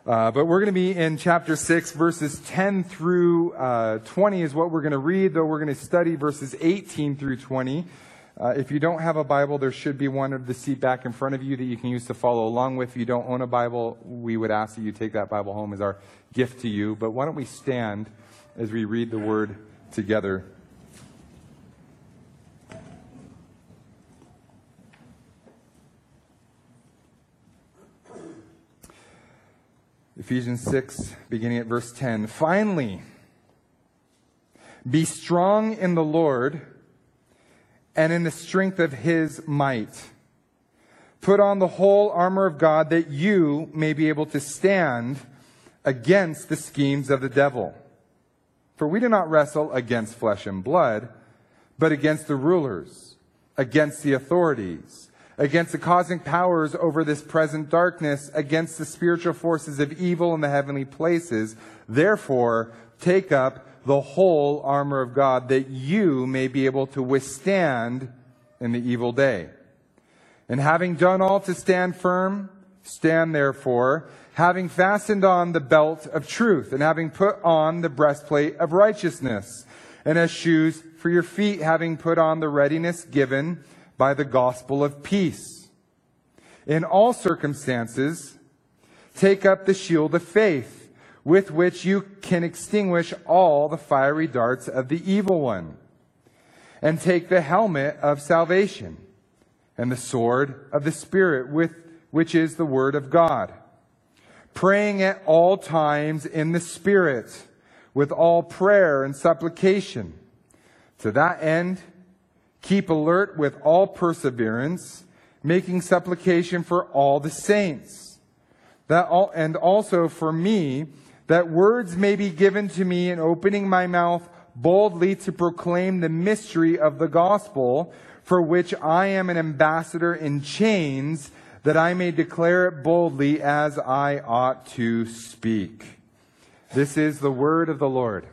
But we're going to be in chapter 6, verses 10 through 20 is what we're going to read, though we're going to study verses 18 through 20. If you don't have a Bible, there should be one of the seat back in front of you that you can use to follow along with. If you don't own a Bible, we would ask that you take that Bible home as our gift to you. But why don't we stand as we read the Word together. Ephesians 6, beginning at verse 10. Finally, be strong in the Lord and in the strength of His might. Put on the whole armor of God that you may be able to stand against the schemes of the devil. For we do not wrestle against flesh and blood, but against the rulers, against the authorities, against the cosmic powers over this present darkness, against the spiritual forces of evil in the heavenly places. Therefore, take up the whole armor of God, that you may be able to withstand in the evil day. And having done all to stand firm, stand therefore, having fastened on the belt of truth, and having put on the breastplate of righteousness, and as shoes for your feet, having put on the readiness given by the gospel of peace. In all circumstances, take up the shield of faith, with which you can extinguish all the fiery darts of the evil one. And take the helmet of salvation, and the sword of the Spirit, which is the word of God. Praying at all times in the Spirit, with all prayer and supplication. To that end, keep alert with all perseverance, making supplication for all the saints, and also for me, that words may be given to me in opening my mouth boldly to proclaim the mystery of the gospel, for which I am an ambassador in chains, that I may declare it boldly as I ought to speak. This is the word of the Lord.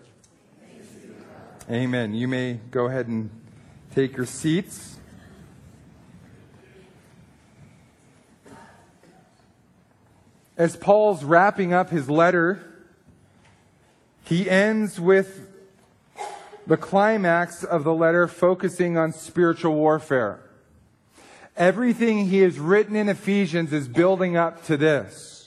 Amen. You may go ahead and take your seats. As Paul's wrapping up his letter, he ends with the climax of the letter focusing on spiritual warfare. Everything he has written in Ephesians is building up to this.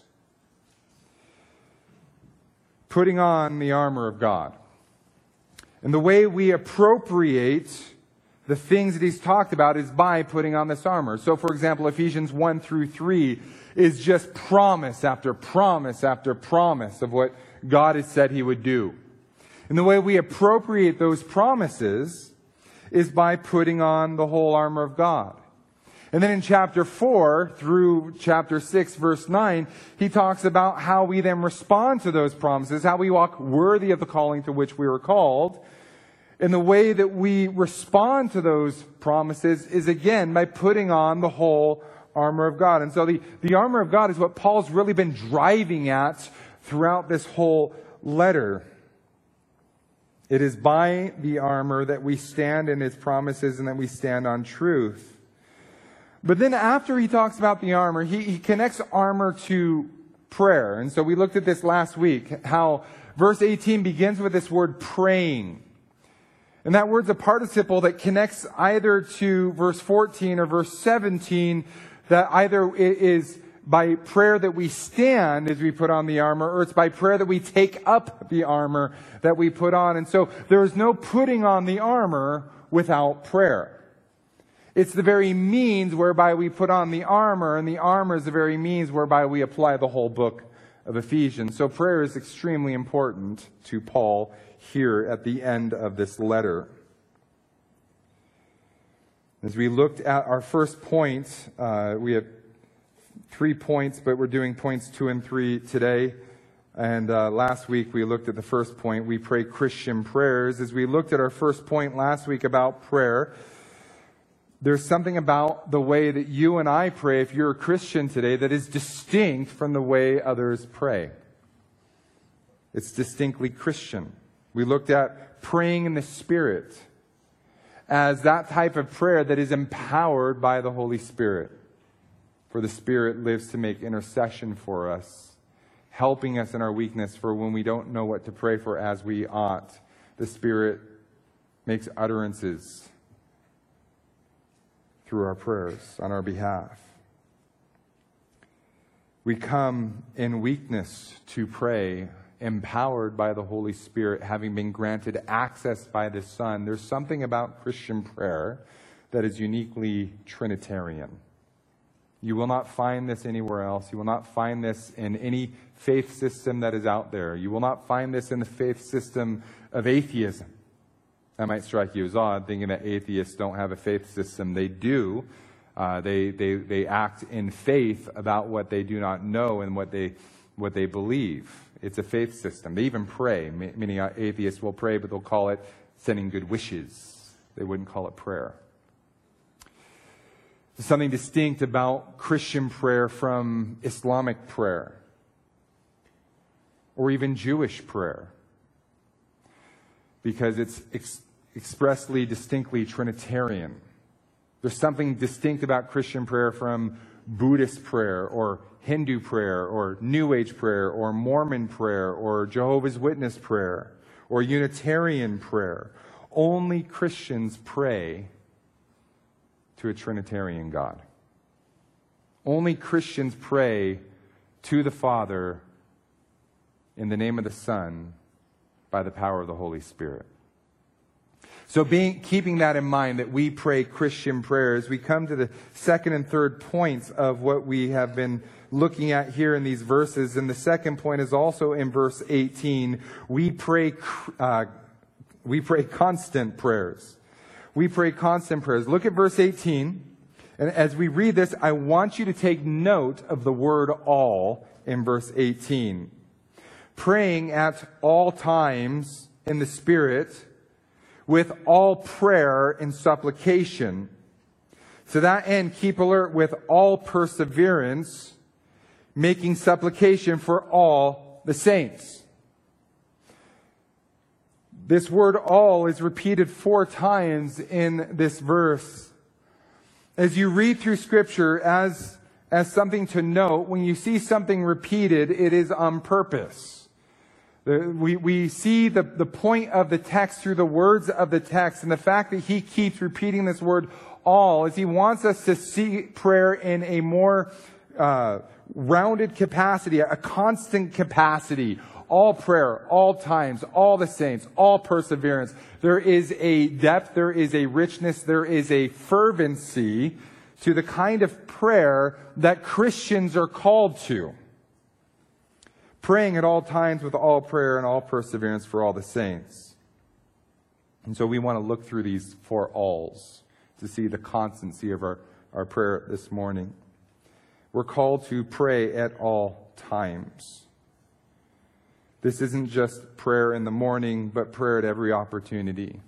Putting on the armor of God. And the way we appropriate the things that he's talked about is by putting on this armor. So, for example, Ephesians 1 through 3 is just promise after promise after promise of what God has said he would do. And the way we appropriate those promises is by putting on the whole armor of God. And then in chapter 4 through chapter 6, verse 9, he talks about how we then respond to those promises, how we walk worthy of the calling to which we were called. And the way that we respond to those promises is, again, by putting on the whole armor of God. And so the armor of God is what Paul's really been driving at throughout this whole letter. It is by the armor that we stand in His promises and that we stand on truth. But then after he talks about the armor, he connects armor to prayer. And so we looked at this last week, how verse 18 begins with this word praying. And that word's a participle that connects either to verse 14 or verse 17, that either it is by prayer that we stand as we put on the armor, or it's by prayer that we take up the armor that we put on. And so there is no putting on the armor without prayer. It's the very means whereby we put on the armor, and the armor is the very means whereby we apply the whole book of Ephesians. So prayer is extremely important to Paul here at the end of this letter. As we looked at our first point, we have 3 points, but we're doing points 2 and 3 today. And last week we looked at the first point. We pray Christian prayers. As we looked at our first point last week about prayer, there's something about the way that you and I pray, if you're a Christian today, that is distinct from the way others pray. It's distinctly Christian. We looked at praying in the Spirit as that type of prayer that is empowered by the Holy Spirit. For the Spirit lives to make intercession for us, helping us in our weakness, for when we don't know what to pray for as we ought, the Spirit makes utterances through our prayers on our behalf. We come in weakness to pray, empowered by the Holy Spirit, having been granted access by the Son. There's something about Christian prayer that is uniquely Trinitarian. You will not find this anywhere else. You will not find this in any faith system that is out there. You will not find this in the faith system of atheism. That might strike you as odd, thinking that atheists don't have a faith system. They do. They act in faith about what they do not know and what they believe. It's a faith system. They even pray. Many atheists will pray, but they'll call it sending good wishes. They wouldn't call it prayer. There's something distinct about Christian prayer from Islamic prayer or even Jewish prayer, because it's expressly, distinctly Trinitarian. There's something distinct about Christian prayer from Buddhist prayer or Hindu prayer or New Age prayer or Mormon prayer or Jehovah's Witness prayer or Unitarian prayer. Only Christians pray to a Trinitarian God. Only Christians pray to the Father in the name of the Son by the power of the Holy Spirit. So keeping that in mind, that we pray Christian prayers, we come to the second and third points of what we have been looking at here in these verses. And the second point is also in verse 18. We pray constant prayers. We pray constant prayers. Look at verse 18. And as we read this, I want you to take note of the word all in verse 18. Praying at all times in the Spirit, with all prayer and supplication. To that end, keep alert with all perseverance, making supplication for all the saints. This word all is repeated 4 times in this verse. As you read through Scripture, as something to note, when you see something repeated, it is on purpose. We see the point of the text through the words of the text, and the fact that he keeps repeating this word all is he wants us to see prayer in a more rounded capacity, a constant capacity. All prayer, all times, all the saints, all perseverance. There is a depth, there is a richness, there is a fervency to the kind of prayer that Christians are called to. Praying at all times with all prayer and all perseverance for all the saints. And so we want to look through these 4 alls to see the constancy of our prayer this morning. We're called to pray at all times. This isn't just prayer in the morning, but prayer at every opportunity.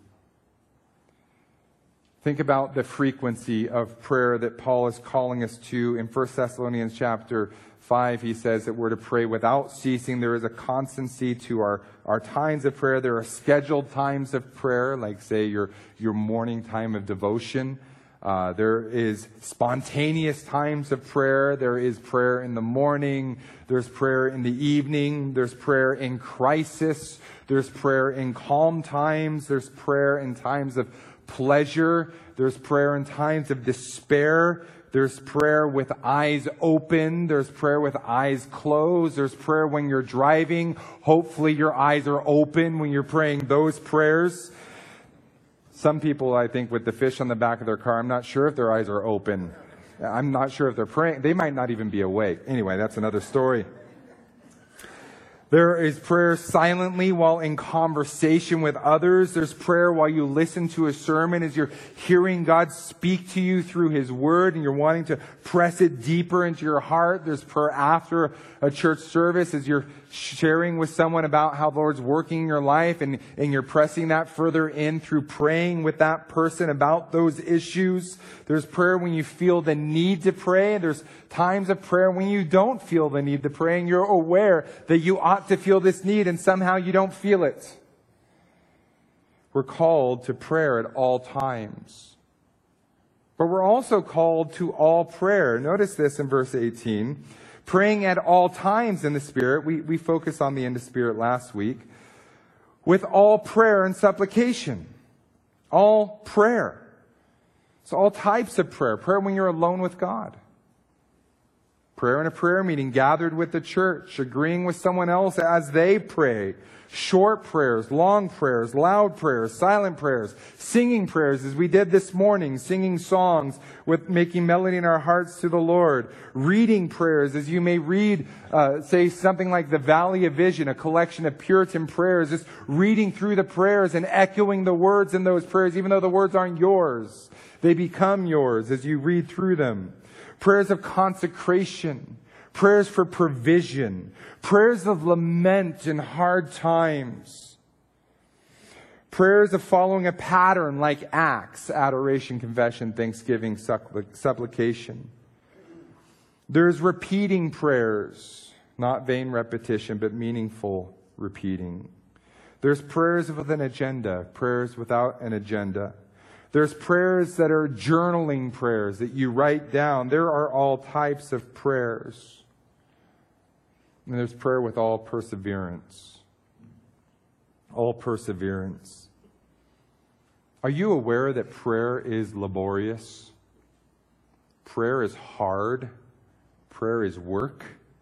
Think about the frequency of prayer that Paul is calling us to. In 1 Thessalonians chapter 5, he says that we're to pray without ceasing. There is a constancy to our times of prayer. There are scheduled times of prayer, like, say, your morning time of devotion. There is spontaneous times of prayer. There is prayer in the morning. There's prayer in the evening. There's prayer in crisis. There's prayer in calm times. There's prayer in times of pleasure. There's prayer in times of despair. There's prayer with eyes open. There's prayer with eyes closed. There's prayer when you're driving. Hopefully your eyes are open when you're praying those prayers. Some people, I think, with the fish on the back of their car, I'm not sure if their eyes are open. I'm not sure if they're praying. They might not even be awake. Anyway, that's another story. There is prayer silently while in conversation with others. There's prayer while you listen to a sermon as you're hearing God speak to you through His Word and you're wanting to press it deeper into your heart. There's prayer after a church service as you're sharing with someone about how the Lord's working in your life and you're pressing that further in through praying with that person about those issues. There's prayer when you feel the need to pray. There's times of prayer when you don't feel the need to pray and you're aware that you ought to feel this need and somehow you don't feel it. We're called to prayer at all times. But we're also called to all prayer. Notice this in verse 18. Praying at all times in the Spirit. We focused on the in the Spirit last week. With all prayer and supplication. All prayer. So all types of prayer. Prayer when you're alone with God. Prayer in a prayer meeting, gathered with the church, agreeing with someone else as they pray. Short prayers, long prayers, loud prayers, silent prayers, singing prayers as we did this morning, singing songs with making melody in our hearts to the Lord. Reading prayers as you may read, say something like the Valley of Vision, a collection of Puritan prayers, just reading through the prayers and echoing the words in those prayers, even though the words aren't yours. They become yours as you read through them. Prayers of consecration. Prayers for provision. Prayers of lament in hard times. Prayers of following a pattern like acts, adoration, confession, thanksgiving, supplication. There's repeating prayers. Not vain repetition, but meaningful repeating. There's prayers with an agenda. Prayers without an agenda. There's prayers that are journaling prayers that you write down. There are all types of prayers. And there's prayer with all perseverance. All perseverance. Are you aware that prayer is laborious? Prayer is hard. Prayer is work.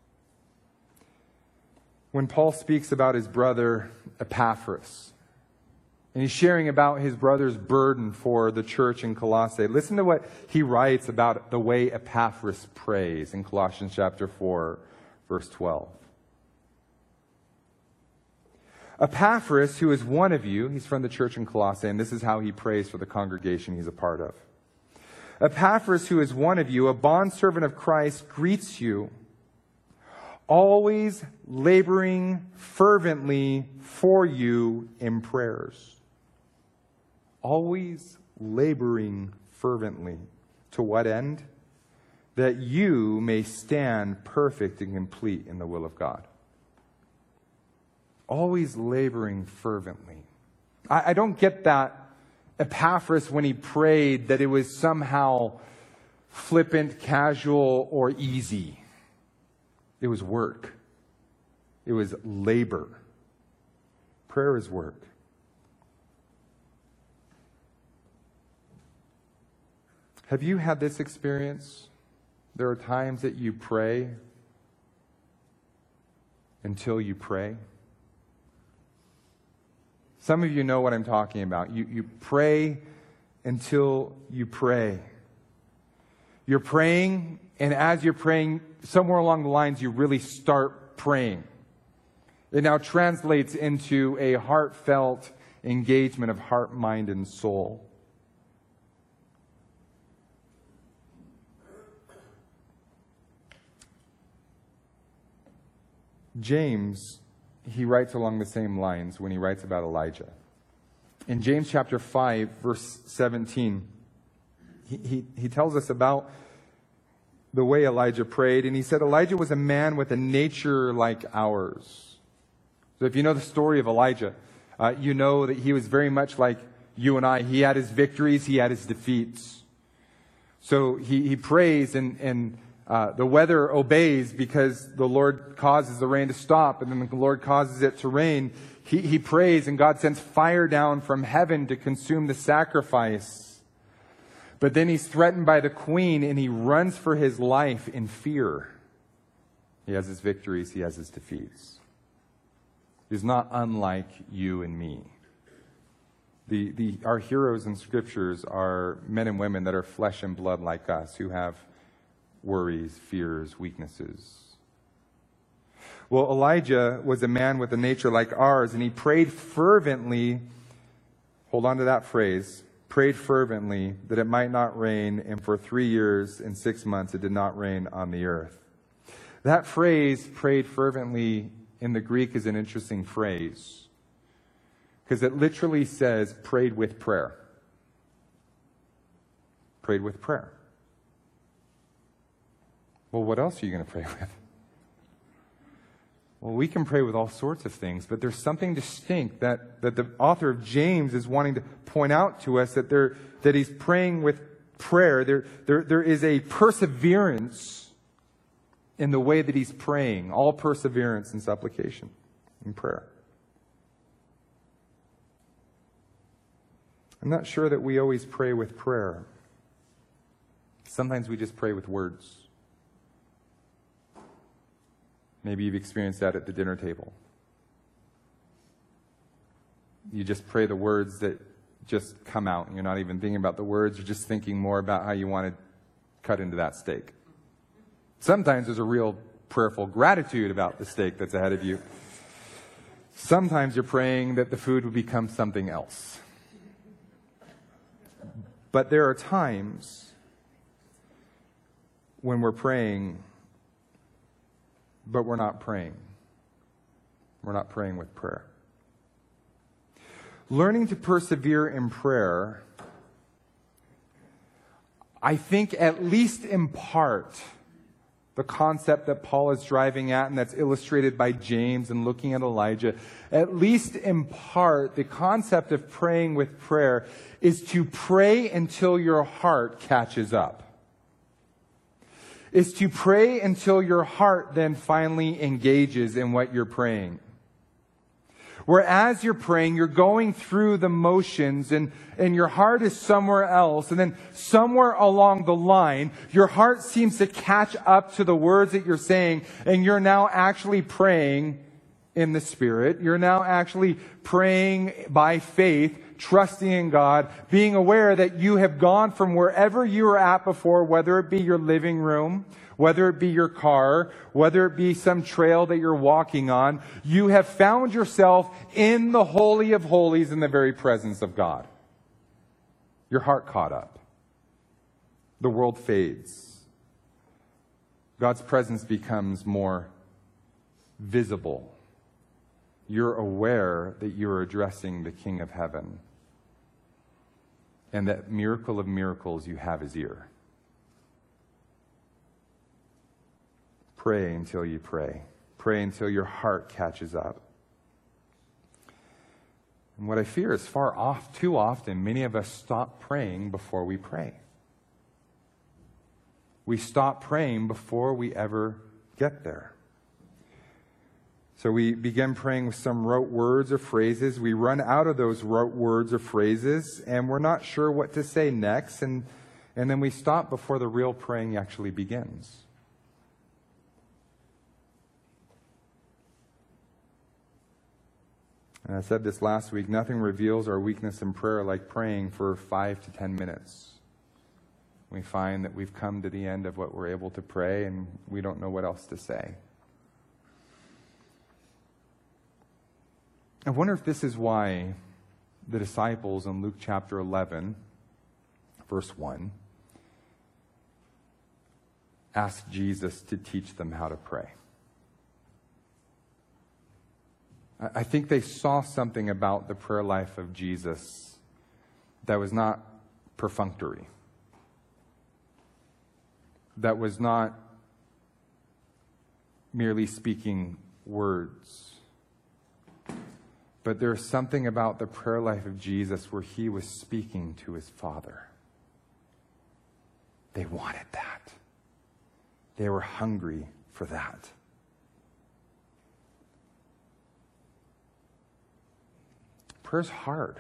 When Paul speaks about his brother Epaphras, and he's sharing about his brother's burden for the church in Colossae. Listen to what he writes about the way Epaphras prays in Colossians chapter 4, verse 12. Epaphras, who is one of you, he's from the church in Colossae, and this is how he prays for the congregation he's a part of. Epaphras, who is one of you, a bondservant of Christ, greets you, always laboring fervently for you in prayers. Always laboring fervently. To what end? That you may stand perfect and complete in the will of God. Always laboring fervently. I don't get that Epaphras, when he prayed, that it was somehow flippant, casual, or easy. It was work. It was labor. Prayer is work. Have you had this experience? There are times that you pray until you pray. Some of you know what I'm talking about. You pray until you pray. You're praying, and as you're praying, somewhere along the lines, you really start praying. It now translates into a heartfelt engagement of heart, mind, and soul. James, he writes along the same lines when he writes about Elijah. In James chapter 5, verse 17, he tells us about the way Elijah prayed. And he said, Elijah was a man with a nature like ours. So if you know the story of Elijah, you know that he was very much like you and I. He had his victories, he had his defeats. So he prays and the weather obeys because the Lord causes the rain to stop, and then the Lord causes it to rain. He prays, and God sends fire down from heaven to consume the sacrifice. But then he's threatened by the queen, and he runs for his life in fear. He has his victories, he has his defeats. He's not unlike you and me. Our heroes in scriptures are men and women that are flesh and blood like us, who have worries, fears, weaknesses. Well, Elijah was a man with a nature like ours, and he prayed fervently, hold on to that phrase, prayed fervently that it might not rain, and for 3 years and 6 months it did not rain on the earth. That phrase, prayed fervently, in the Greek is an interesting phrase, because it literally says prayed with prayer. Prayed with prayer. Well, what else are you going to pray with? Well, we can pray with all sorts of things, but there's something distinct that the author of James is wanting to point out to us, that he's praying with prayer. There is a perseverance in the way that he's praying, all perseverance and supplication and prayer. I'm not sure that we always pray with prayer. Sometimes we just pray with words. Maybe you've experienced that at the dinner table. You just pray the words that just come out. You're not even thinking about the words. You're just thinking more about how you want to cut into that steak. Sometimes there's a real prayerful gratitude about the steak that's ahead of you. Sometimes you're praying that the food will become something else. But there are times when we're praying, but we're not praying. We're not praying with prayer. Learning to persevere in prayer, I think at least in part, the concept that Paul is driving at and that's illustrated by James and looking at Elijah, at least in part, the concept of praying with prayer is to pray until your heart catches up. Is to pray until your heart then finally engages in what you're praying. Whereas you're praying, you're going through the motions and your heart is somewhere else. And then somewhere along the line, your heart seems to catch up to the words that you're saying. And you're now actually praying in the Spirit. You're now actually praying by faith, trusting in God, being aware that you have gone from wherever you were at before, whether it be your living room, whether it be your car, whether it be some trail that you're walking on, you have found yourself in the Holy of Holies in the very presence of God. Your heart caught up. The world fades. God's presence becomes more visible. You're aware that you're addressing the King of Heaven. And that miracle of miracles, you have his ear. Pray until you pray. Pray until your heart catches up. And what I fear is too often, many of us stop praying before we pray. We stop praying before we ever get there. So we begin praying with some rote words or phrases. We run out of those rote words or phrases, and we're not sure what to say next. And then we stop before the real praying actually begins. And I said this last week, nothing reveals our weakness in prayer like praying for 5 to 10 minutes. We find that we've come to the end of what we're able to pray, and we don't know what else to say. I wonder if this is why the disciples in Luke chapter 11, verse 1, asked Jesus to teach them how to pray. I think they saw something about the prayer life of Jesus that was not perfunctory, that was not merely speaking words. But there's something about the prayer life of Jesus where he was speaking to his Father. They wanted that. They were hungry for that. Prayer's hard.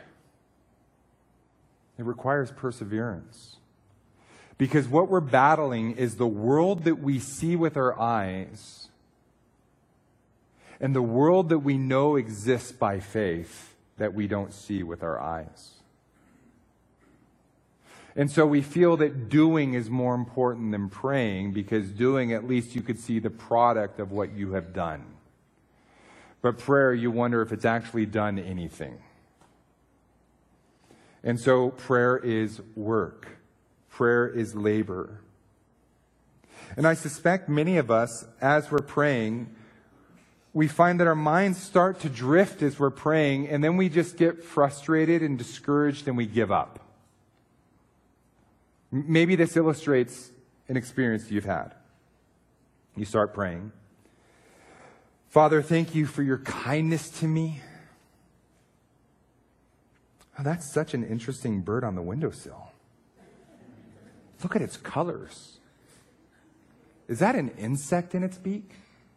It requires perseverance. Because what we're battling is the world that we see with our eyes and the world that we know exists by faith that we don't see with our eyes. And so we feel that doing is more important than praying, because doing, at least you could see the product of what you have done. But prayer, you wonder if it's actually done anything. And so prayer is work. Prayer is labor. And I suspect many of us, as we're praying, we find that our minds start to drift as we're praying, and then we just get frustrated and discouraged and we give up. Maybe this illustrates an experience you've had. You start praying. Father, thank you for your kindness to me. Oh, that's such an interesting bird on the windowsill. Look at its colors. Is that an insect in its beak?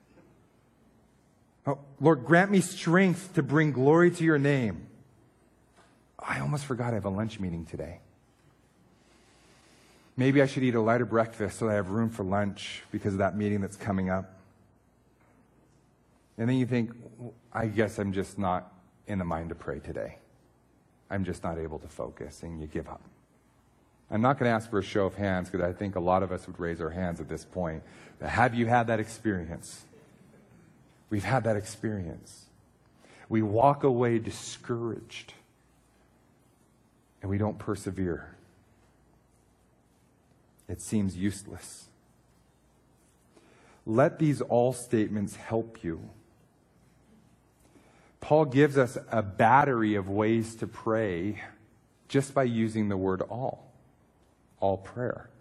Oh, Lord, grant me strength to bring glory to your name. I almost forgot I have a lunch meeting today. Maybe I should eat a lighter breakfast so that I have room for lunch because of that meeting that's coming up. And then you think, I guess I'm just not in the mind to pray today. I'm just not able to focus, and you give up. I'm not going to ask for a show of hands because I think a lot of us would raise our hands at this point. But have you had that experience? We've had that experience. We walk away discouraged, and we don't persevere. It seems useless. Let these all statements help you. Paul gives us a battery of ways to pray just by using the word all. All prayer.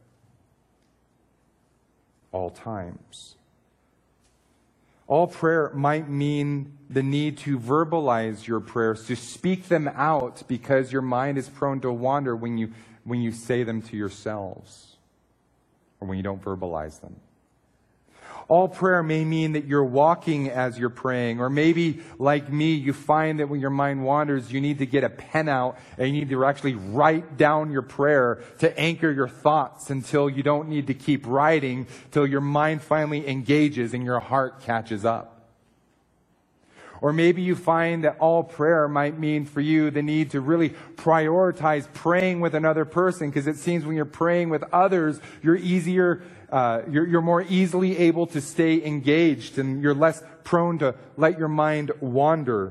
All times. All prayer might mean the need to verbalize your prayers, to speak them out because your mind is prone to wander when you say them to yourselves or when you don't verbalize them. All prayer may mean that you're walking as you're praying, or maybe, like me, you find that when your mind wanders, you need to get a pen out and you need to actually write down your prayer to anchor your thoughts until you don't need to keep writing, till your mind finally engages and your heart catches up. Or maybe you find that all prayer might mean for you the need to really prioritize praying with another person, because it seems when you're praying with others, you're more easily able to stay engaged and you're less prone to let your mind wander.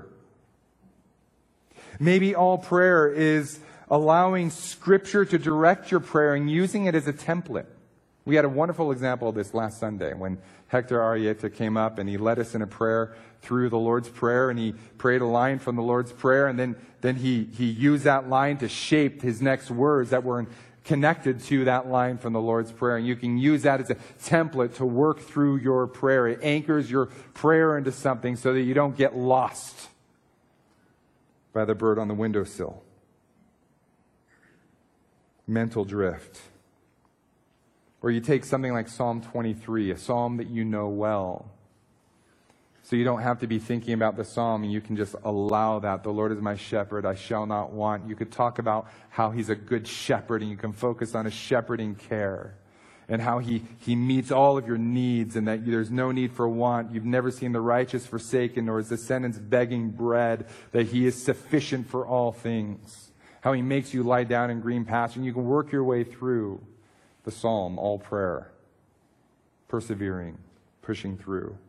Maybe all prayer is allowing Scripture to direct your prayer and using it as a template. We had a wonderful example of this last Sunday when Hector Arieta came up and he led us in a prayer through the Lord's Prayer, and he prayed a line from the Lord's Prayer, and then he used that line to shape his next words that were connected to that line from the Lord's Prayer. And you can use that as a template to work through your prayer. It anchors your prayer into something so that you don't get lost by the bird on the windowsill. Mental drift. Or you take something like Psalm 23, a psalm that you know well. So you don't have to be thinking about the psalm, and you can just allow that. The Lord is my shepherd, I shall not want. You could talk about how He's a good shepherd, and you can focus on His shepherding care and how He meets all of your needs, and that there's no need for want. You've never seen the righteous forsaken, nor His descendants begging bread, that He is sufficient for all things. How He makes you lie down in green pasture, and you can work your way through the psalm, all prayer, persevering, pushing through.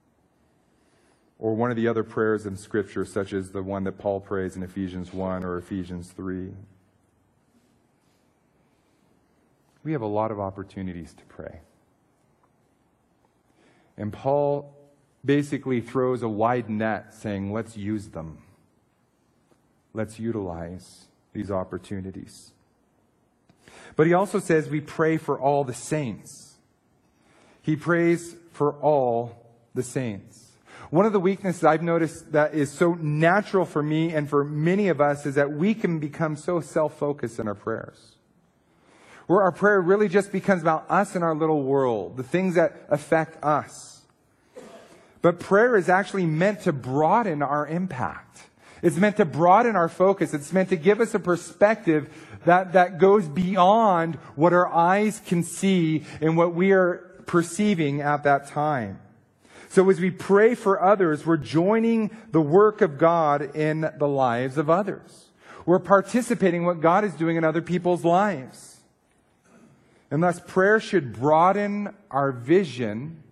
Or one of the other prayers in Scripture, such as the one that Paul prays in Ephesians 1 or Ephesians 3. We have a lot of opportunities to pray. And Paul basically throws a wide net saying, let's use them. Let's utilize these opportunities. But he also says we pray for all the saints. He prays for all the saints. One of the weaknesses I've noticed that is so natural for me and for many of us is that we can become so self-focused in our prayers. Where our prayer really just becomes about us and our little world, the things that affect us. But prayer is actually meant to broaden our impact. It's meant to broaden our focus. It's meant to give us a perspective that goes beyond what our eyes can see and what we are perceiving at that time. So as we pray for others, we're joining the work of God in the lives of others. We're participating in what God is doing in other people's lives. And thus prayer should broaden our vision,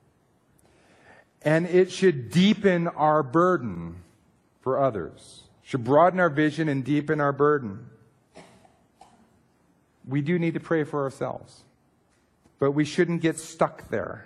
and it should deepen our burden for others. It should broaden our vision and deepen our burden. We do need to pray for ourselves, but we shouldn't get stuck there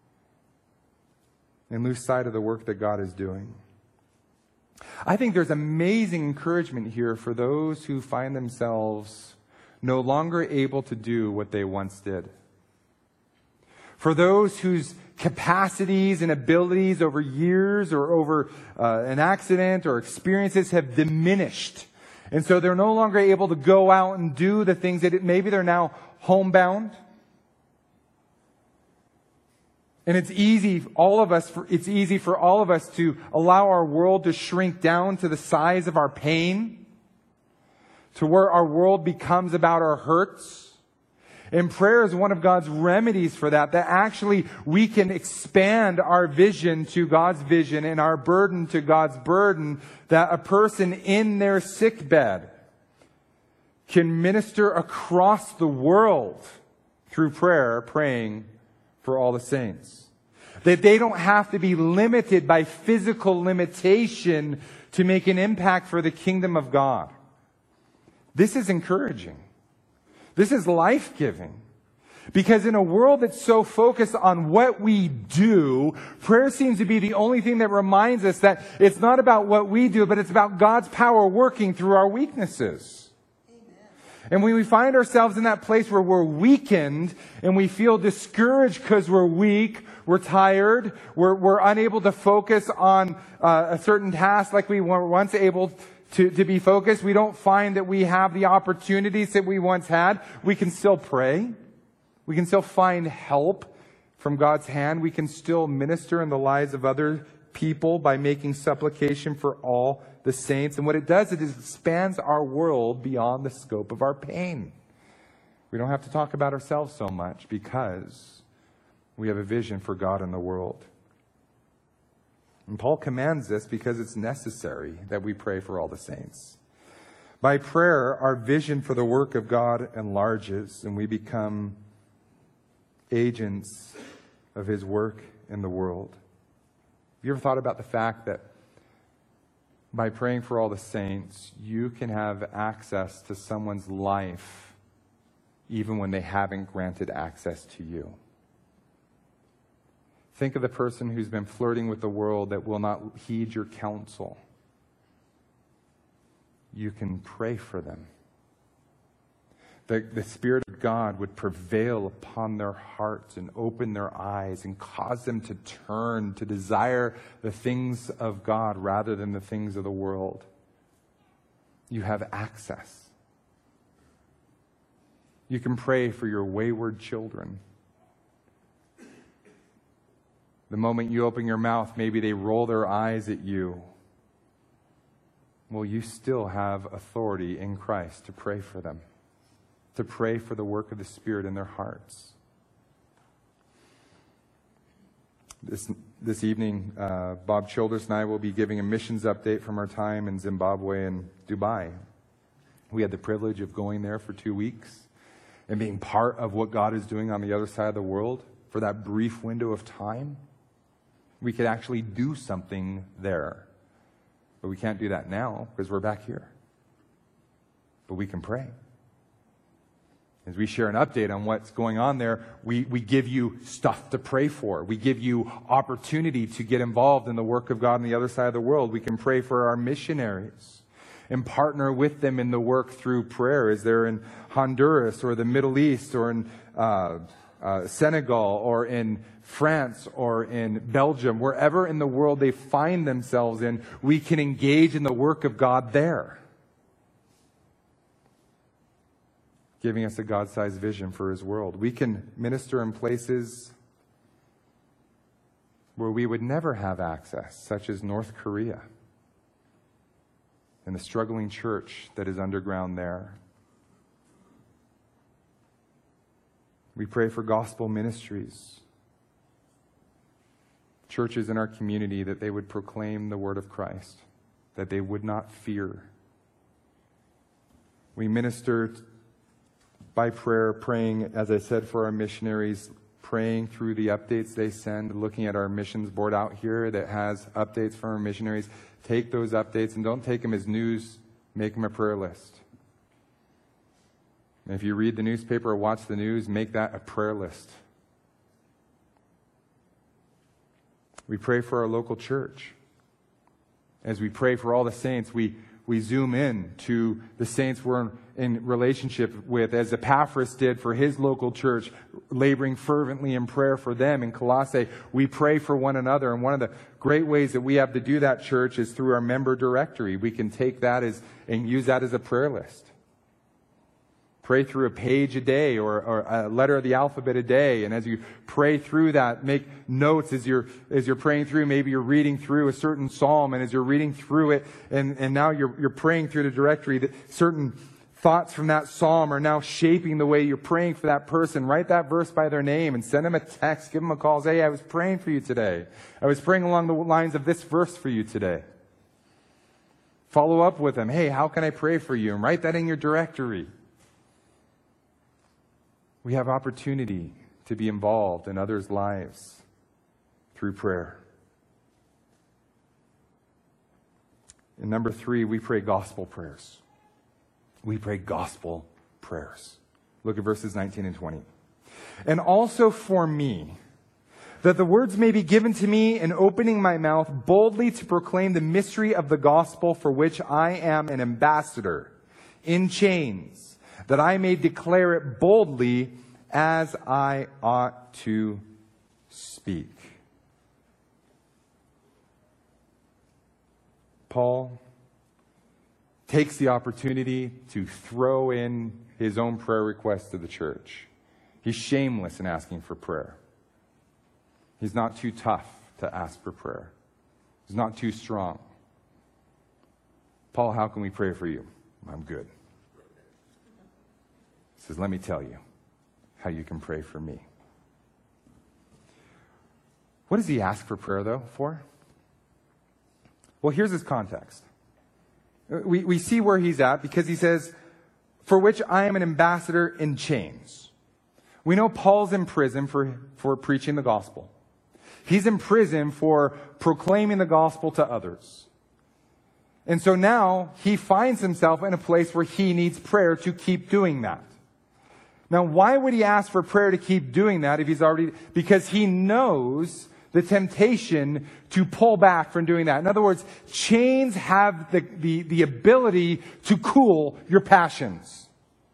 and lose sight of the work that God is doing. I think there's amazing encouragement here for those who find themselves no longer able to do what they once did. For those whose capacities and abilities over years or over an accident or experiences have diminished. And so they're no longer able to go out and do the things that maybe they're now homebound. And it's easy for all of us to allow our world to shrink down to the size of our pain, to where our world becomes about our hurts. And prayer is one of God's remedies for that actually we can expand our vision to God's vision and our burden to God's burden, that a person in their sickbed can minister across the world through prayer, praying for all the saints. That they don't have to be limited by physical limitation to make an impact for the kingdom of God. This is encouraging. This is life-giving. Because in a world that's so focused on what we do, prayer seems to be the only thing that reminds us that it's not about what we do, but it's about God's power working through our weaknesses. Amen. And when we find ourselves in that place where we're weakened and we feel discouraged because we're weak, we're tired, we're unable to focus on a certain task like we were once able to be focused, we don't find that we have the opportunities that we once had, we can still pray. We can still find help from God's hand. We can still minister in the lives of other people by making supplication for all the saints. And what it does, it expands our world beyond the scope of our pain. We don't have to talk about ourselves so much because we have a vision for God and the world. And Paul commands this because it's necessary that we pray for all the saints. By prayer, our vision for the work of God enlarges and we become agents of His work in the world. Have you ever thought about the fact that by praying for all the saints, you can have access to someone's life even when they haven't granted access to you? Think of the person who's been flirting with the world that will not heed your counsel. You can pray for them. The Spirit of God would prevail upon their hearts and open their eyes and cause them to turn, to desire the things of God rather than the things of the world. You have access. You can pray for your wayward children. The moment you open your mouth, maybe they roll their eyes at you. Well, you still have authority in Christ to pray for them, to pray for the work of the Spirit in their hearts. This evening, Bob Childers and I will be giving a missions update from our time in Zimbabwe and Dubai. We had the privilege of going there for 2 weeks and being part of what God is doing on the other side of the world for that brief window of time. We could actually do something there. But we can't do that now because we're back here. But we can pray. As we share an update on what's going on there, we give you stuff to pray for. We give you opportunity to get involved in the work of God on the other side of the world. We can pray for our missionaries and partner with them in the work through prayer as they're in Honduras or the Middle East or in Senegal or in France or in Belgium. Wherever in the world they find themselves in, we can engage in the work of God there, giving us a God-sized vision for His world. We can minister in places where we would never have access, such as North Korea and the struggling church that is underground there. We pray for gospel ministries, churches in our community, that they would proclaim the word of Christ, that they would not fear. We minister by prayer, praying, as I said, for our missionaries, praying through the updates they send, looking at our missions board out here that has updates from our missionaries. Take those updates and don't take them as news, make them a prayer list. And if you read the newspaper or watch the news, make that a prayer list. We pray for our local church. As we pray for all the saints, we zoom in to the saints we're in relationship with, as Epaphras did for his local church, laboring fervently in prayer for them in Colossae. We pray for one another, and one of the great ways that we have to do that, church, is through our member directory. We can take that and use that as a prayer list. Pray through a page a day or a letter of the alphabet a day. And as you pray through that, make notes as you're praying through. Maybe you're reading through a certain psalm, and as you're reading through it, and now you're praying through the directory, that certain thoughts from that psalm are now shaping the way you're praying for that person. Write that verse by their name and send them a text, give them a call. Say, hey, I was praying for you today. I was praying along the lines of this verse for you today. Follow up with them. Hey, how can I pray for you? And write that in your directory. We have opportunity to be involved in others' lives through prayer. And number 3, we pray gospel prayers. We pray gospel prayers. Look at verses 19 and 20. And also for me, that the words may be given to me in opening my mouth boldly to proclaim the mystery of the gospel, for which I am an ambassador in chains, that I may declare it boldly as I ought to speak. Paul takes the opportunity to throw in his own prayer request to the church. He's shameless in asking for prayer. He's not too tough to ask for prayer. He's not too strong. Paul, how can we pray for you? I'm good. He says, let me tell you how you can pray for me. What does he ask for prayer, though, for? Well, here's his context. We see where he's at because he says, for which I am an ambassador in chains. We know Paul's in prison for preaching the gospel. He's in prison for proclaiming the gospel to others. And so now he finds himself in a place where he needs prayer to keep doing that. Now, why would he ask for prayer to keep doing that if he's already... Because he knows the temptation to pull back from doing that. In other words, chains have the ability to cool your passions.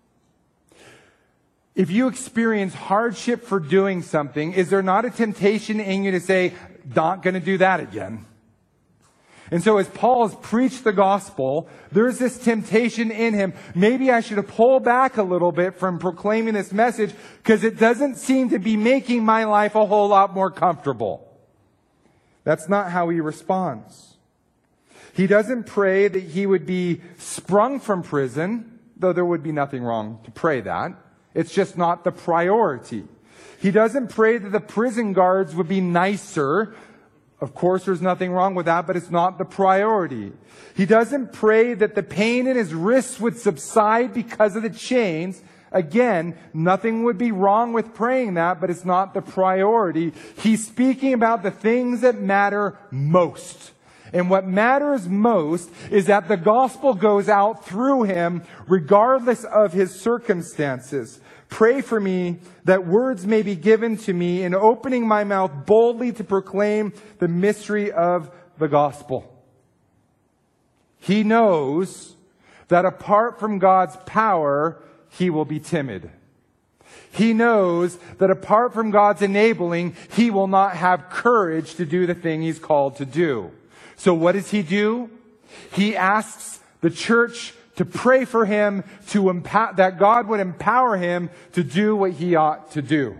If you experience hardship for doing something, is there not a temptation in you to say, not going to do that again? And so as Paul has preached the gospel, there's this temptation in him. Maybe I should have pulled back a little bit from proclaiming this message because it doesn't seem to be making my life a whole lot more comfortable. That's not how he responds. He doesn't pray that he would be sprung from prison, though there would be nothing wrong to pray that. It's just not the priority. He doesn't pray that the prison guards would be nicer. Of course, there's nothing wrong with that, but it's not the priority. He doesn't pray that the pain in his wrists would subside because of the chains. Again, nothing would be wrong with praying that, but it's not the priority. He's speaking about the things that matter most. And what matters most is that the gospel goes out through him regardless of his circumstances. Pray for me that words may be given to me in opening my mouth boldly to proclaim the mystery of the gospel. He knows that apart from God's power, he will be timid. He knows that apart from God's enabling, he will not have courage to do the thing he's called to do. So what does he do? He asks the church to pray for him, that God would empower him to do what he ought to do.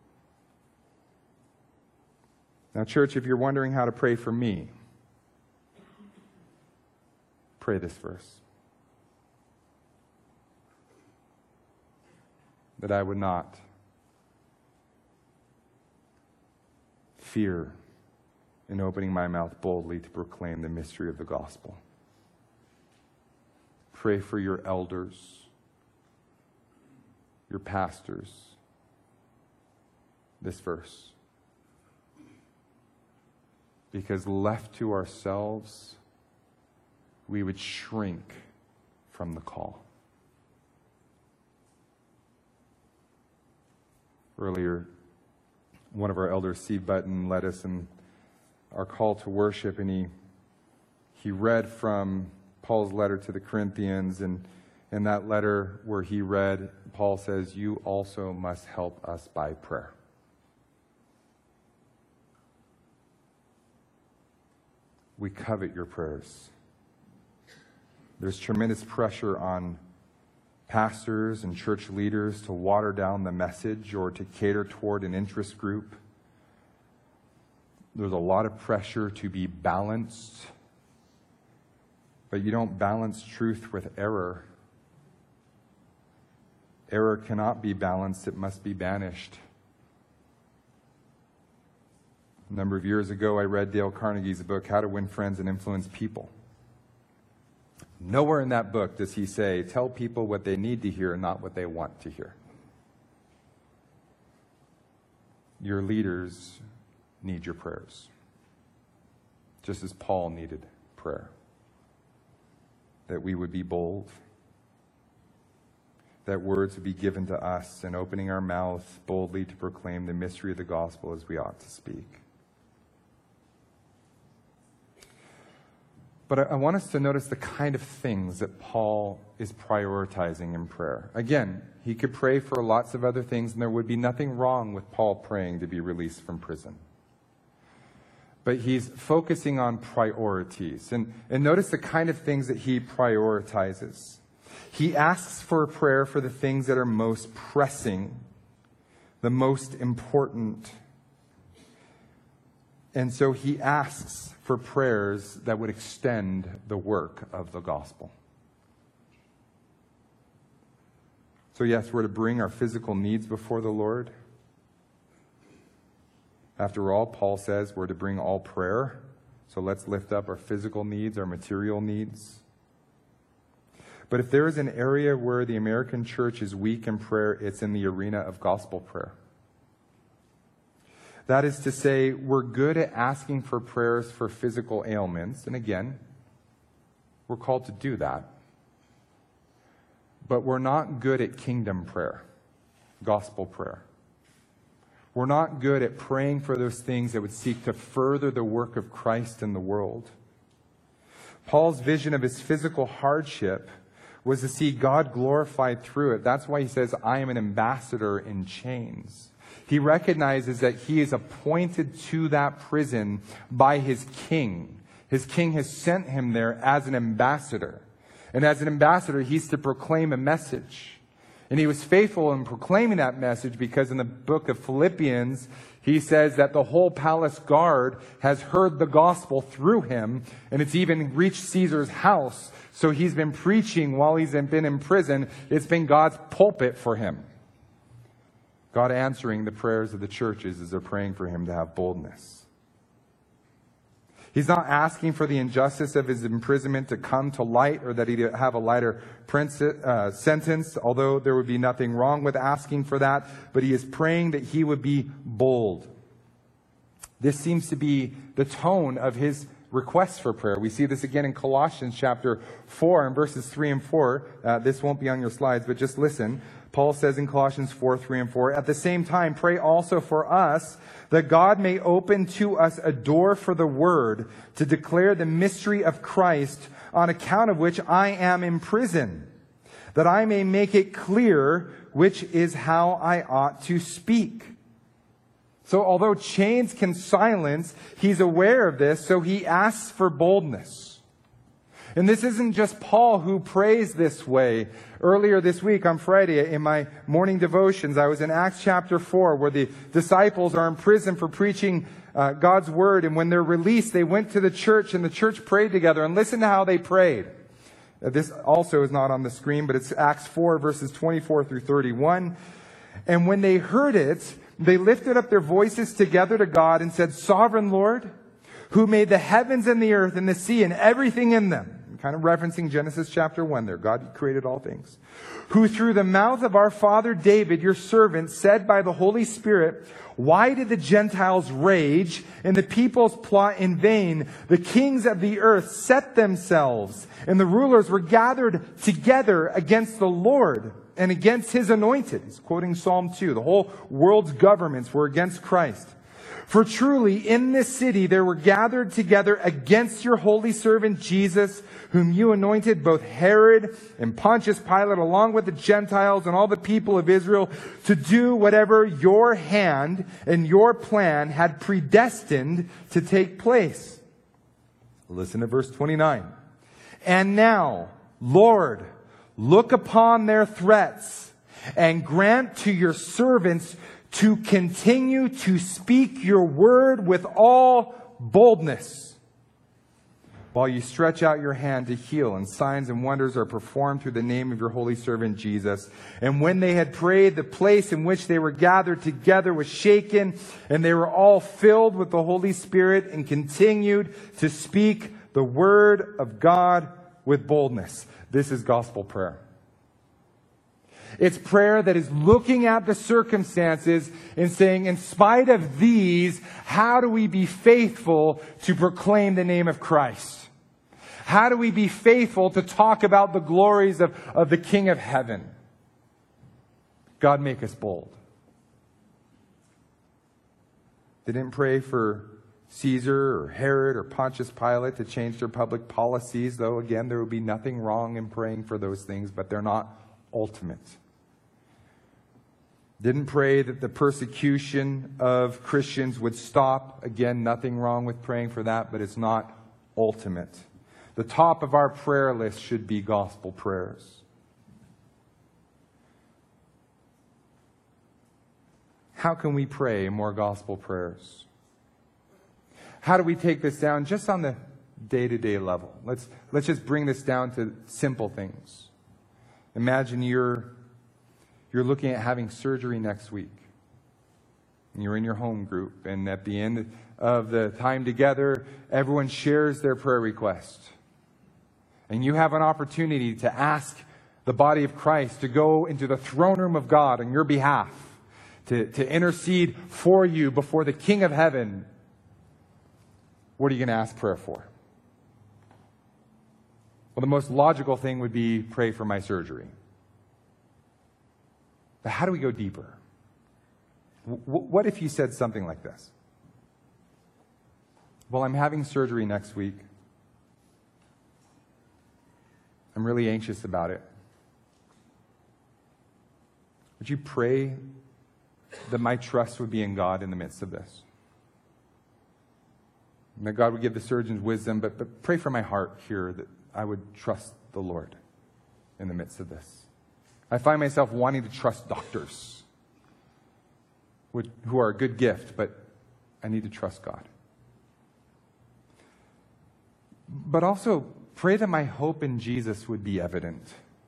Now, church, if you're wondering how to pray for me, pray this verse. That I would not fear in opening my mouth boldly to proclaim the mystery of the gospel. Pray for your elders, your pastors. This verse. Because left to ourselves, we would shrink from the call. Earlier, one of our elders, Steve Button, led us in our call to worship, and he read from Paul's letter to the Corinthians, and in that letter where he read, Paul says, you also must help us by prayer. We covet your prayers. There's tremendous pressure on pastors and church leaders to water down the message or to cater toward an interest group. There's a lot of pressure to be balanced, but you don't balance truth with error. Error cannot be balanced, it must be banished. A number of years ago, I read Dale Carnegie's book, How to Win Friends and Influence People. Nowhere in that book does he say, tell people what they need to hear, not what they want to hear. Your leaders need your prayers, just as Paul needed prayer. That we would be bold, that words would be given to us, and opening our mouth boldly to proclaim the mystery of the gospel as we ought to speak. But I want us to notice the kind of things that Paul is prioritizing in prayer. Again, he could pray for lots of other things, and there would be nothing wrong with Paul praying to be released from prison. But he's focusing on priorities. And notice the kind of things that he prioritizes. He asks for a prayer for the things that are most pressing, the most important. And so he asks for prayers that would extend the work of the gospel. So yes, we're to bring our physical needs before the Lord. After all, Paul says we're to bring all prayer. So let's lift up our physical needs, our material needs. But if there is an area where the American church is weak in prayer, it's in the arena of gospel prayer. That is to say, we're good at asking for prayers for physical ailments. And again, we're called to do that. But we're not good at kingdom prayer, gospel prayer. We're not good at praying for those things that would seek to further the work of Christ in the world. Paul's vision of his physical hardship was to see God glorified through it. That's why he says, I am an ambassador in chains. He recognizes that he is appointed to that prison by his king. His king has sent him there as an ambassador. And as an ambassador, he's to proclaim a message. And he was faithful in proclaiming that message because in the book of Philippians, he says that the whole palace guard has heard the gospel through him, and it's even reached Caesar's house. So he's been preaching while he's been in prison. It's been God's pulpit for him. God answering the prayers of the churches as they're praying for him to have boldness. He's not asking for the injustice of his imprisonment to come to light or that he have a lighter sentence, although there would be nothing wrong with asking for that. But he is praying that he would be bold. This seems to be the tone of his request for prayer. We see this again in Colossians chapter 4 and verses 3 and 4. This won't be on your slides, but just listen. Paul says in Colossians 4, 3 and 4, at the same time, pray also for us that God may open to us a door for the word to declare the mystery of Christ, on account of which I am in prison, that I may make it clear which is how I ought to speak. So although chains can silence, he's aware of this, so he asks for boldness. And this isn't just Paul who prays this way. Earlier this week on Friday in my morning devotions, I was in Acts chapter 4 where the disciples are in prison for preaching God's word. And when they're released, they went to the church and the church prayed together. And listen to how they prayed. This also is not on the screen, but it's Acts 4 verses 24 through 31. And when they heard it, they lifted up their voices together to God and said, Sovereign Lord, who made the heavens and the earth and the sea and everything in them. Kind of referencing Genesis chapter 1 there. God created all things. Who through the mouth of our father David, your servant, said by the Holy Spirit, why did the Gentiles rage and the peoples plot in vain? The kings of the earth set themselves, and the rulers were gathered together against the Lord and against his anointed. He's quoting Psalm 2. The whole world's governments were against Christ. For truly in this city there were gathered together against your holy servant Jesus, whom you anointed, both Herod and Pontius Pilate, along with the Gentiles and all the people of Israel, to do whatever your hand and your plan had predestined to take place. Listen to verse 29. And now, Lord, look upon their threats and grant to your servants to continue to speak your word with all boldness, while you stretch out your hand to heal, and signs and wonders are performed through the name of your holy servant Jesus. And when they had prayed, the place in which they were gathered together was shaken, and they were all filled with the Holy Spirit and continued to speak the word of God with boldness. This is gospel prayer. It's prayer that is looking at the circumstances and saying, in spite of these, how do we be faithful to proclaim the name of Christ? How do we be faithful to talk about the glories of the King of Heaven? God, make us bold. They didn't pray for Caesar or Herod or Pontius Pilate to change their public policies, though again, there would be nothing wrong in praying for those things, but they're not ultimate. Didn't pray that the persecution of Christians would stop. Again, nothing wrong with praying for that, but it's not ultimate. The top of our prayer list should be gospel prayers. How can we pray more gospel prayers? How do we take this down just on the day-to-day level? Let's just bring this down to simple things. Imagine you're looking at having surgery next week. And you're in your home group, and at the end of the time together, everyone shares their prayer request. And you have an opportunity to ask the body of Christ to go into the throne room of God on your behalf, to intercede for you before the King of Heaven. What are you going to ask prayer for? Well, the most logical thing would be pray for my surgery. But how do we go deeper? What if you said something like this? Well, I'm having surgery next week. I'm really anxious about it. Would you pray that my trust would be in God in the midst of this? And that God would give the surgeons wisdom, but pray for my heart here that I would trust the Lord in the midst of this. I find myself wanting to trust doctors who are a good gift, but I need to trust God. But also, pray that my hope in Jesus would be evident.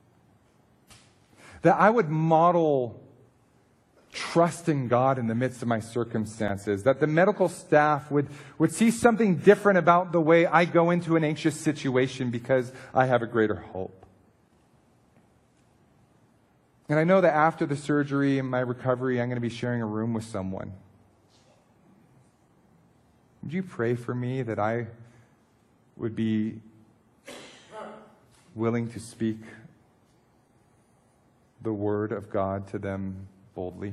That I would model trust in God in the midst of my circumstances. That the medical staff would see something different about the way I go into an anxious situation because I have a greater hope. And I know that after the surgery and my recovery, I'm going to be sharing a room with someone. Would you pray for me that I would be willing to speak the word of God to them boldly?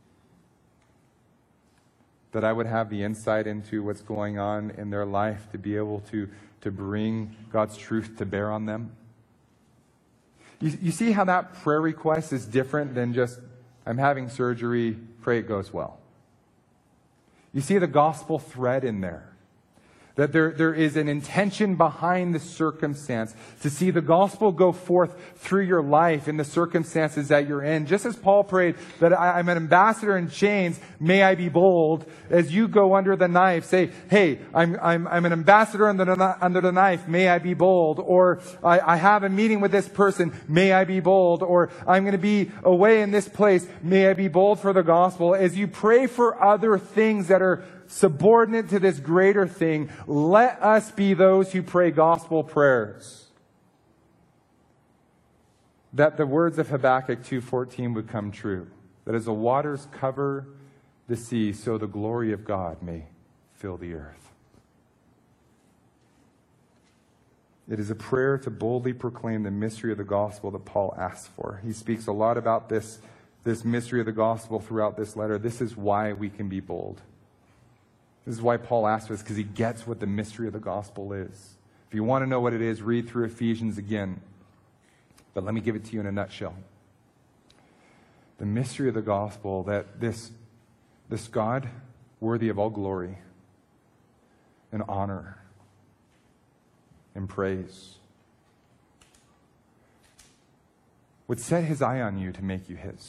That I would have the insight into what's going on in their life to be able to bring God's truth to bear on them? You see how that prayer request is different than just, I'm having surgery, pray it goes well. You see the gospel thread in there. That there is an intention behind the circumstance to see the gospel go forth through your life in the circumstances that you're in. Just as Paul prayed that I'm an ambassador in chains, may I be bold. As you go under the knife, say, hey, I'm an ambassador under the knife, may I be bold. Or I have a meeting with this person, may I be bold. Or I'm going to be away in this place, may I be bold for the gospel. As you pray for other things that are subordinate to this greater thing, let us be those who pray gospel prayers. That the words of Habakkuk 2:14 would come true. That as the waters cover the sea, so the glory of God may fill the earth. It is a prayer to boldly proclaim the mystery of the gospel that Paul asks for. He speaks a lot about this mystery of the gospel throughout this letter. This is why we can be bold. This is why Paul asks us, because he gets what the mystery of the gospel is. If you want to know what it is, read through Ephesians again. But let me give it to you in a nutshell. The mystery of the gospel, that this God, worthy of all glory and honor and praise, would set his eye on you to make you his.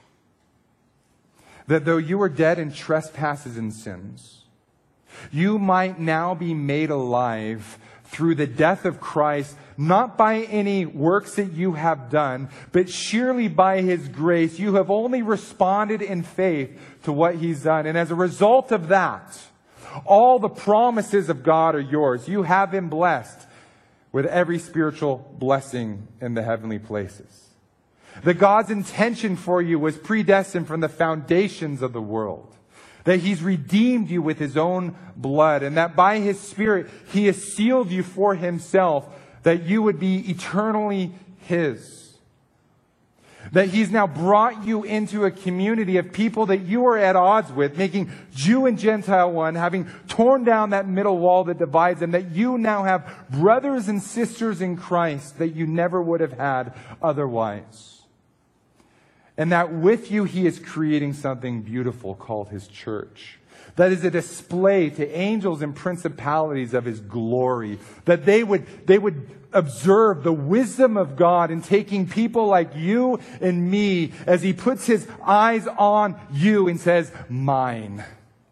That though you were dead in trespasses and sins, you might now be made alive through the death of Christ, not by any works that you have done, but sheerly by his grace. You have only responded in faith to what he's done. And as a result of that, all the promises of God are yours. You have been blessed with every spiritual blessing in the heavenly places. That God's intention for you was predestined from the foundations of the world. That he's redeemed you with his own blood, and that by his Spirit he has sealed you for himself, that you would be eternally his. That he's now brought you into a community of people that you were at odds with, making Jew and Gentile one, having torn down that middle wall that divides them, that you now have brothers and sisters in Christ that you never would have had otherwise. And that with you, he is creating something beautiful called his church. That is a display to angels and principalities of his glory. That they would observe the wisdom of God in taking people like you and me as he puts his eyes on you and says, mine.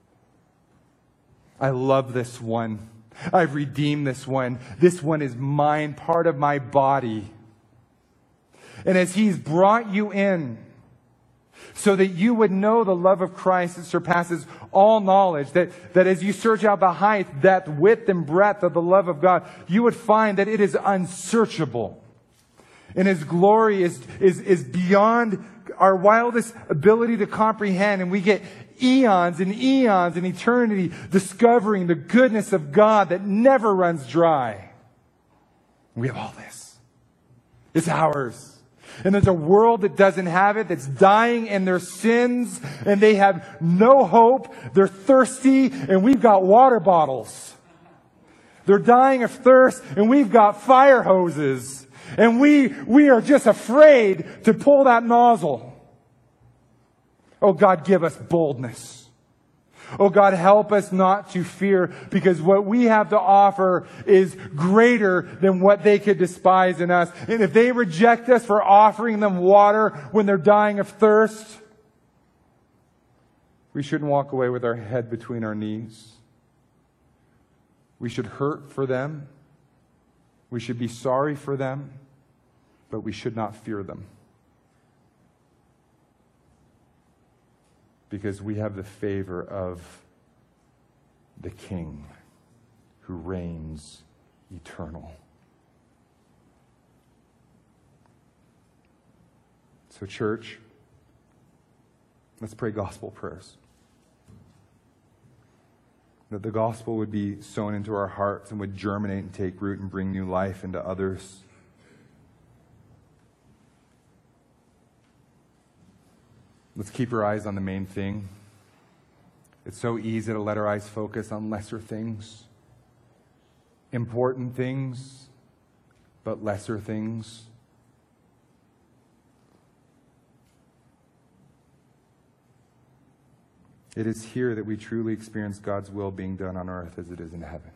I love this one. I've redeemed this one. This one is mine, part of my body. And as he's brought you in, so that you would know the love of Christ that surpasses all knowledge, that as you search out the height, depth, width, and breadth of the love of God, you would find that it is unsearchable. And his glory is beyond our wildest ability to comprehend. And we get eons and eons in eternity discovering the goodness of God that never runs dry. We have all this. It's ours. And there's a world that doesn't have it, that's dying in their sins, and they have no hope. They're thirsty, and we've got water bottles. They're dying of thirst, and we've got fire hoses. And we are just afraid to pull that nozzle. Oh God, give us boldness. Oh God, help us not to fear, because what we have to offer is greater than what they could despise in us. And if they reject us for offering them water when they're dying of thirst, we shouldn't walk away with our head between our knees. We should hurt for them. We should be sorry for them, but we should not fear them. Because we have the favor of the King who reigns eternal. So, church, let's pray gospel prayers. That the gospel would be sown into our hearts and would germinate and take root and bring new life into others. Let's keep our eyes on the main thing. It's so easy to let our eyes focus on lesser things, important things, but lesser things. It is here that we truly experience God's will being done on earth as it is in heaven.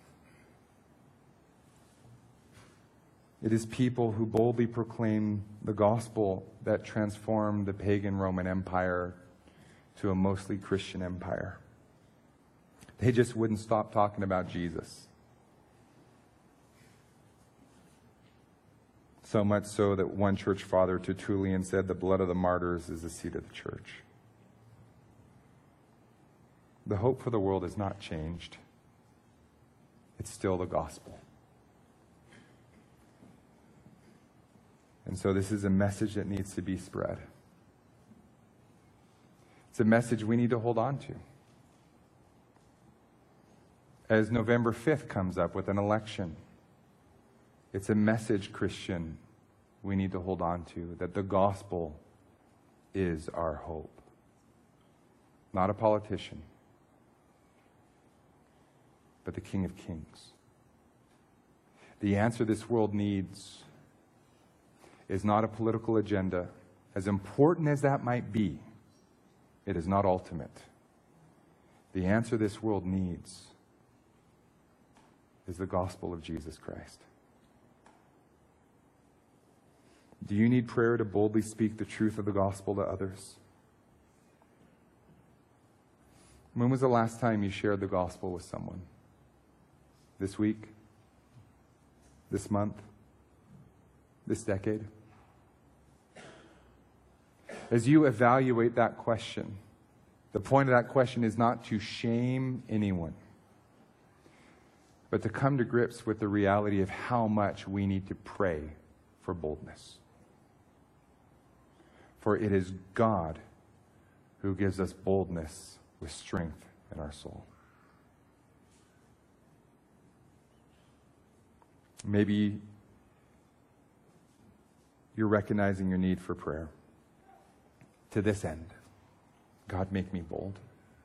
It is people who boldly proclaim the gospel that transformed the pagan Roman Empire to a mostly Christian empire. They just wouldn't stop talking about Jesus. So much so that one church father, Tertullian, said the blood of the martyrs is the seed of the church. The hope for the world has not changed. It's still the gospel. And so this is a message that needs to be spread. It's a message we need to hold on to. As November 5th comes up with an election, it's a message, Christian, we need to hold on to, that the gospel is our hope. Not a politician, but the King of Kings. The answer this world needs is not a political agenda. As important as that might be, it is not ultimate. The answer this world needs is the gospel of Jesus Christ. Do you need prayer to boldly speak the truth of the gospel to others? When was the last time you shared the gospel with someone? This week? This month? This decade? As you evaluate that question, the point of that question is not to shame anyone, but to come to grips with the reality of how much we need to pray for boldness. For it is God who gives us boldness with strength in our soul. Maybe you're recognizing your need for prayer. To this end, God, make me bold.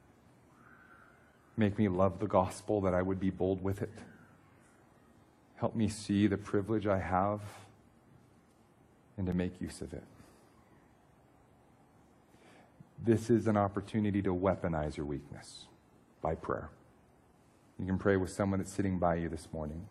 Make me love the gospel that I would be bold with it. Help me see the privilege I have and to make use of it. This is an opportunity to weaponize your weakness by prayer. You can pray with someone that's sitting by you this morning.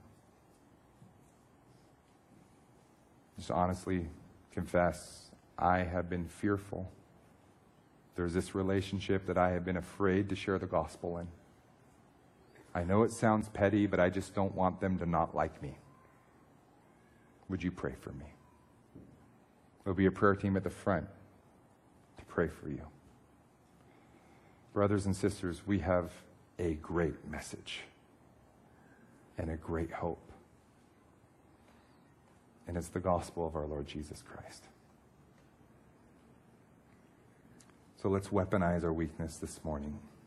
Just honestly confess, I have been fearful. There's this relationship that I have been afraid to share the gospel in. I know it sounds petty, but I just don't want them to not like me. Would you pray for me? There'll be a prayer team at the front to pray for you. Brothers and sisters, we have a great message and a great hope. And it's the gospel of our Lord Jesus Christ. So let's weaponize our weakness this morning.